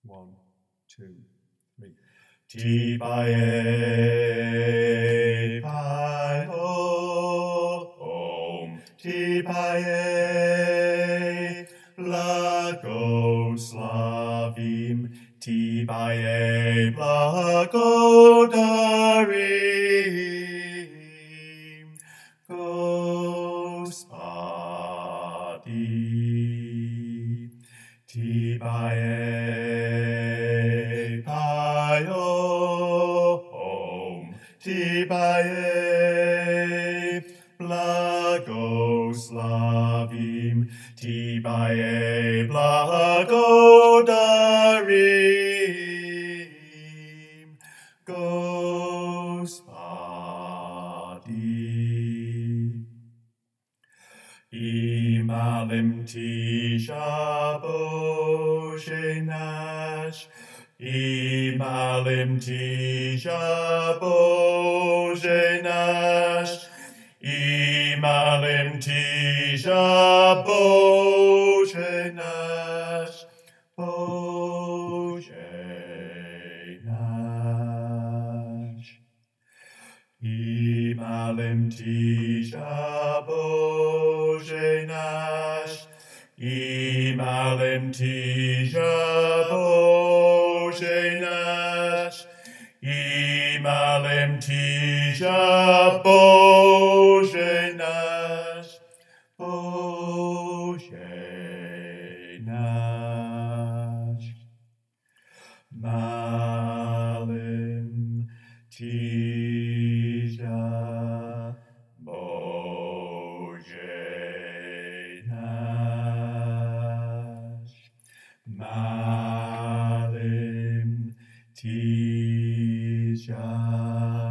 1, 2, 3. Ti pae, pai om, ti pae, blagoslavim, ti pae, blagodarim, Gospodi, ti pae, pai om, ti pae, blagoslavim, ti pae, blagodarim, Gospodi. Imalim tisha bojenash, imalim tisha bojenash, imalim tisha bojenash, bojenash. Imalim tisha bojenash, imalim tisha bojenash, imalim tisha bojenash, bojenash. Malim tisha bojenash, malim tisha